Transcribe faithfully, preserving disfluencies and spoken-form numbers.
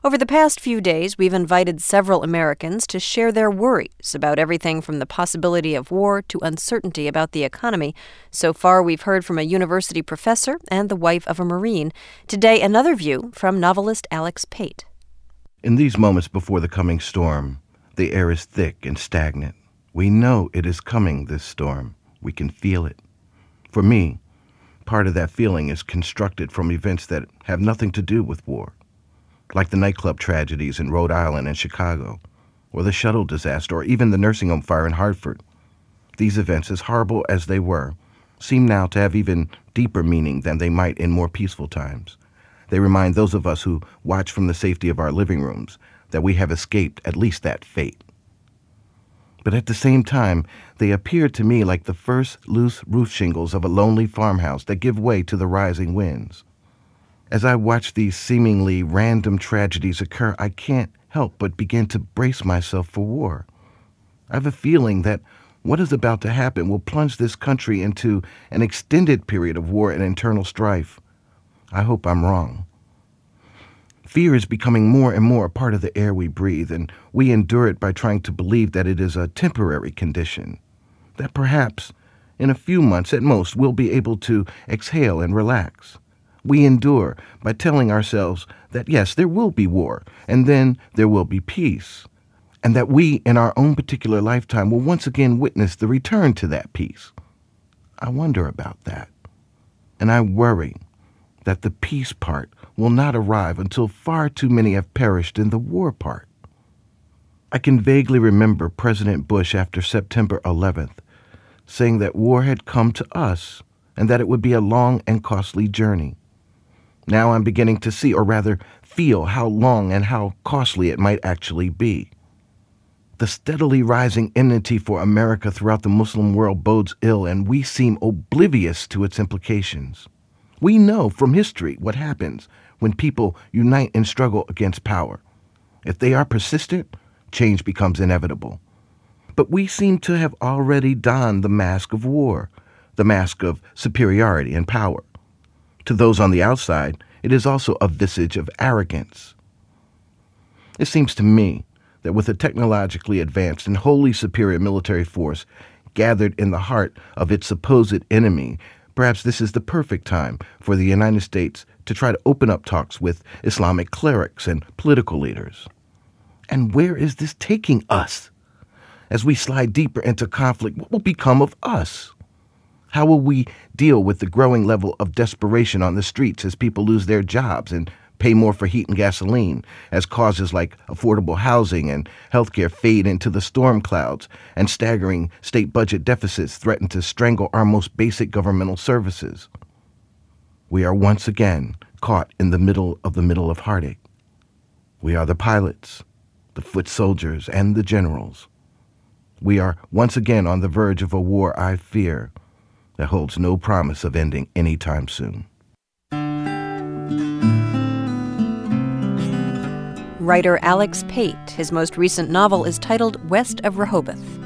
Over the past few days, we've invited several Americans to share their worries about everything from the possibility of war to uncertainty about the economy. So far, we've heard from a university professor and the wife of a Marine. Today, another view from novelist Alex Pate. In these moments before the coming storm, the air is thick and stagnant. We know it is coming, this storm. We can feel it. For me, part of that feeling is constructed from events that have nothing to do with war, like the nightclub tragedies in Rhode Island and Chicago, or the shuttle disaster, or even the nursing home fire in Hartford. These events, as horrible as they were, seem now to have even deeper meaning than they might in more peaceful times. They remind those of us who watch from the safety of our living rooms that we have escaped at least that fate. But at the same time, they appear to me like the first loose roof shingles of a lonely farmhouse that give way to the rising winds. As I watch these seemingly random tragedies occur, I can't help but begin to brace myself for war. I have a feeling that what is about to happen will plunge this country into an extended period of war and internal strife. I hope I'm wrong. Fear is becoming more and more a part of the air we breathe, and we endure it by trying to believe that it is a temporary condition, that perhaps in a few months at most we'll be able to exhale and relax. We endure by telling ourselves that, yes, there will be war, and then there will be peace, and that we, in our own particular lifetime, will once again witness the return to that peace. I wonder about that, and I worry that the peace part will not arrive until far too many have perished in the war part. I can vaguely remember President Bush after September eleventh saying that war had come to us and that it would be a long and costly journey. Now I'm beginning to see, or rather feel, how long and how costly it might actually be. The steadily rising enmity for America throughout the Muslim world bodes ill, and we seem oblivious to its implications. We know from history what happens when people unite and struggle against power. If they are persistent, change becomes inevitable. But we seem to have already donned the mask of war, the mask of superiority and power. To those on the outside, it is also a visage of arrogance. It seems to me that with a technologically advanced and wholly superior military force gathered in the heart of its supposed enemy, perhaps this is the perfect time for the United States to try to open up talks with Islamic clerics and political leaders. And where is this taking us? As we slide deeper into conflict, what will become of us? How will we deal with the growing level of desperation on the streets as people lose their jobs and pay more for heat and gasoline, as causes like affordable housing and healthcare fade into the storm clouds, and staggering state budget deficits threaten to strangle our most basic governmental services? We are once again caught in the middle of the middle of heartache. We are the pilots, the foot soldiers, and the generals. We are once again on the verge of a war I fear that holds no promise of ending anytime soon. Writer Alex Pate. His most recent novel is titled West of Rehoboth.